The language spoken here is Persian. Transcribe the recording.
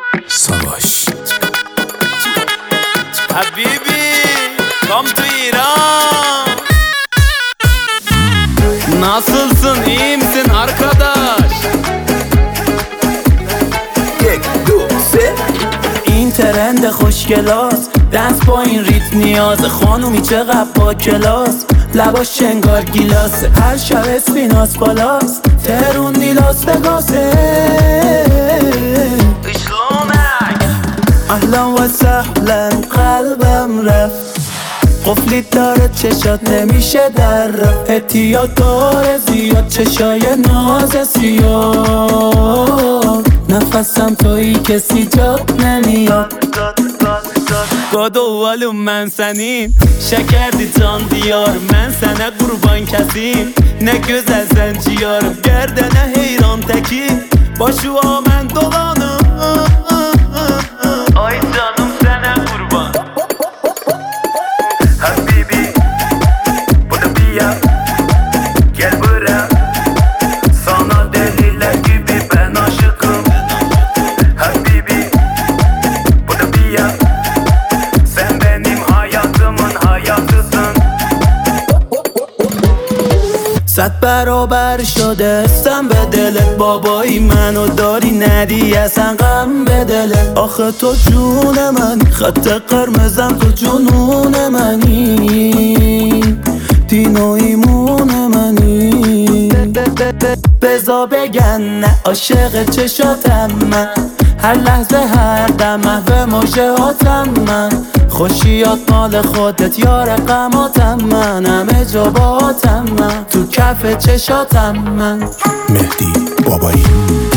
ساواش حبیبی کام تو ایران. Nasılsın, iyi misin arkadaş? یک دو سه. این ترند خوشگلاس، دنس با این ریت نیازه. خانومی چقدر با کلاس، لباش چنگار گیلاسه. هر شب اسفیناس بالاست، ترون دیلاس بگاسه. اهلا و سهلا قلبم رفت، قفلی داره چشات نمیشه در رفت. احتیاط داره زیاد چشای ناز سیاد. نفسم تویی کسی جات نمیاد. Godo oğlum ben senin, şekerdi can diyarım. Ben sana kurban kesim, ne güzel sen ciğerim. Gerdene heyran tekim, başı amen dolanım. Ay canım sana kurban. Habibi, bu da bir ya. Gel buraya, sana deliler gibi ben aşıkım. Habibi, bu da bir ya. Sen benim hayatımın hayatısın. صد برابر شده استم به دلت. بابایی منو داری ندی اصلا غم به دلت. آخه تو جون من، خط قرمزم تو جنون منی. دین و ایمون منی. بزا بگن نه عاشق چشاتم من. هر لحظه هر دم محو مژهاتم من. خوشیات مال خودت یار غماتم من. همه جا باهاتم من، تو کف چشاتم من. مهدی بابایی.